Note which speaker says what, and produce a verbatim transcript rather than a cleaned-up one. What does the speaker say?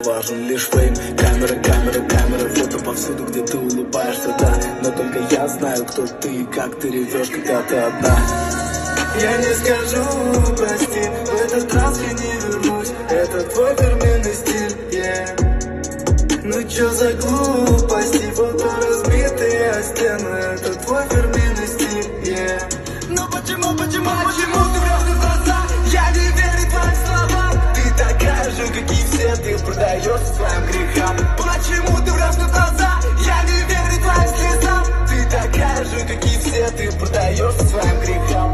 Speaker 1: Важен лишь фейм. Камера, камера, камера, фото повсюду, где ты улыбаешься, да. Но только я знаю, кто ты и как ты ревешь, когда ты одна. Я не скажу прости, в этот раз я не вернусь. Это твой фирменный стиль, yeah. Ну чё за глупости, фото разбитые о стену. Это твой фирменный стиль, yeah. Но почему, почему, почему ты врешь в глаза? Я не верю твоим словам. Ты такая же, как и все, ты продаешь своим грехам.